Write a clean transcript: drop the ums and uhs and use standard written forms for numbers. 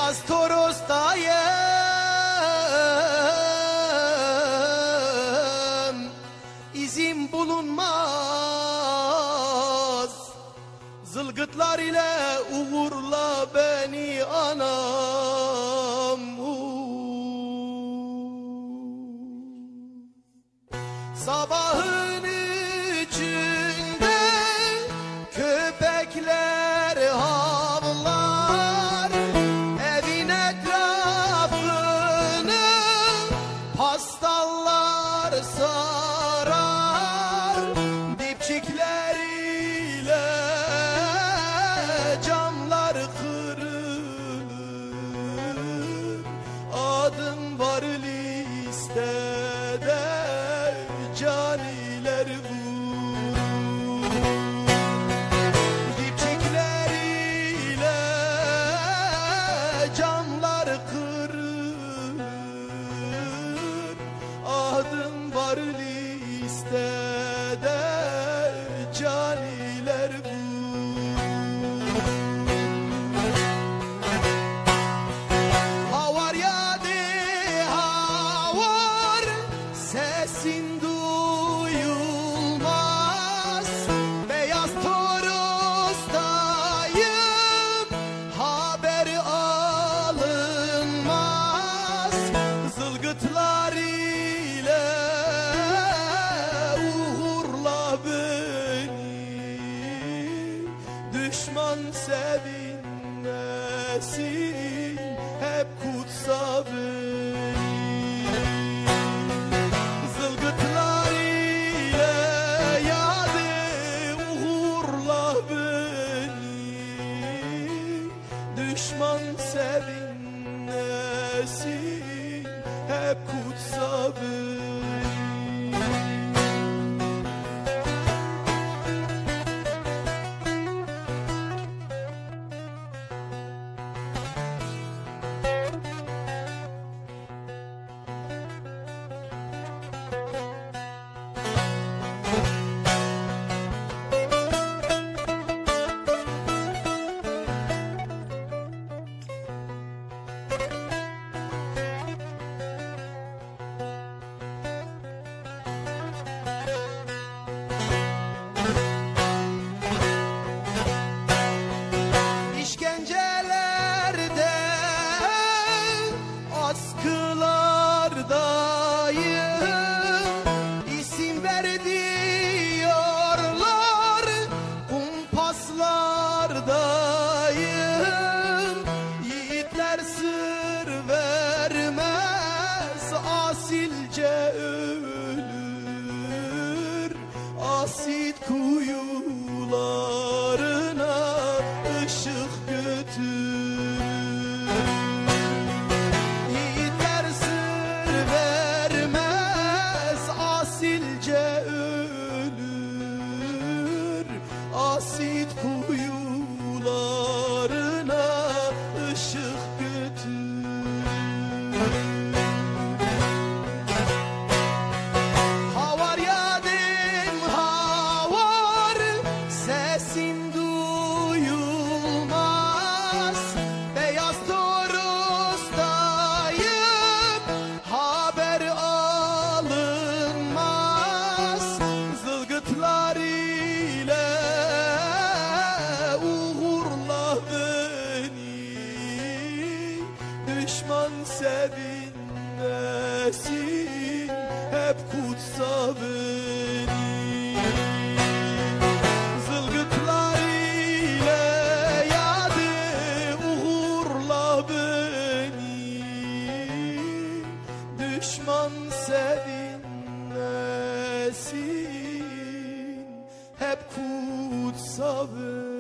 beyaz Toros'tayım, izim bulunmaz. Zılgıtlar ile uğurla beni anam. Sabahın içinde köpekler havlar, evin etrafını pastallar sarar. Dipçikleriyle camlar kırılır, adım var listede, caniler vurur. Dipçikleriyle camlar kırılır, adım var listede, caniler vurur. Havar ya de havar, sesin duyulmaz. Beyaz Toros'tayım, haber alınmaz. Zılgıtlar ile uğurla beni, düşman sevinmesin, hep kutsa beni. Zılgıtlar ile yadı uğurla beni, düşman sevinmesin, hep kutsa beni. İşkencelerde, askılardayım, isim diyorlar, kumpaslardayım. Yiğitler sır vermez, asilce ölür, asit kuyularına ışık götürür. Yiğitler sır vermez, asilce ölür, asit kuyularına ışık götürür. Havar ya dem havar, sesin duyulmaz. Beyaz Toros'tayım, haber alınmaz. Zılgıtlar ile uğurla beni, düşman sevinmesin, hep kutsa beni. Zılgıtlar ile yadı uğurla beni, düşman sevinmesin, hep kutsa beni.